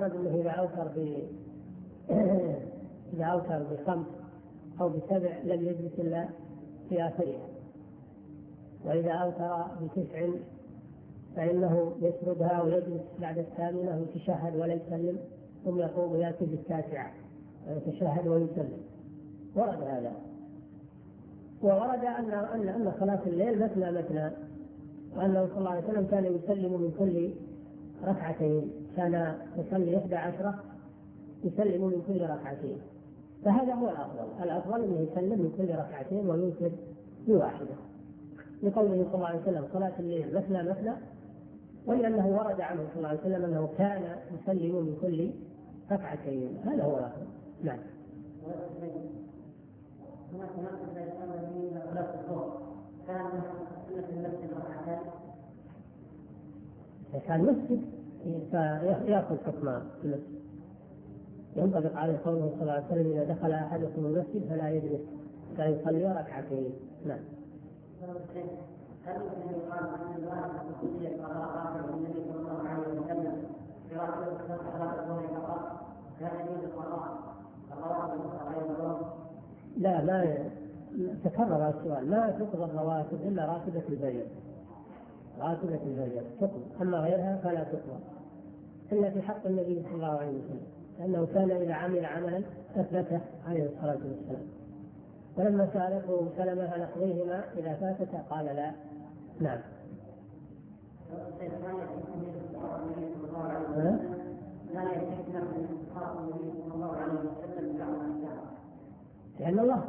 ورد أنه إذا أوتر ب5 أو ب7 لم يجلس إلا في آخرها، وإذا أوتر ب9 فإنه يسردها ويجلس بعد الثامنة ويتشهد ولا يسلم، ثم يقوم ويأتي ب9 ويتشهد ويسلم. ورد هذا. وورد أن صلاة الليل مثنى مثنى، وأنه صلى الله عليه وسلم كان يسلم من كل ركعتين، كان يصلي 11 يسلم من كل ركعتين، فهذا هو الأفضل أنه يسلم من كل ركعتين ويوتر بواحدة، لقوله صلى الله عليه وسلم صلاة الليل مثنى مثنى، ولأنه ورد عنه صلى الله عليه وسلم أنه كان يسلم من كل ركعتين. هذا هو الأفضل. نعم. كان مسجد فيأخذ حكم المسجد، ينطبق عليه قوله صلى الله عليه وسلم إذا دخل أحدكم المسجد فلا يجلس كان يصلي ركعتين. نعم. هل يمكن أن يقال أن الواحد خصوصية قراءة النبي صلى الله عليه وسلم في ركعة الظهر فقط كان يجوز القراءة الأخرى؟ لا، ما تكرر السؤال. ما تقضى الرواتب إلا راتبة الفجر، راتبة الفجر تقضى، أما غيرها فلا تقضى إلا في حق النبي صلى الله عليه وسلم، لأنه كان إذا عمل عملا أثبته عليه الصلاة والسلام. ولما سألته سلمة هل نقضيهما إذا فاتت قال لا. نعم. لأن الله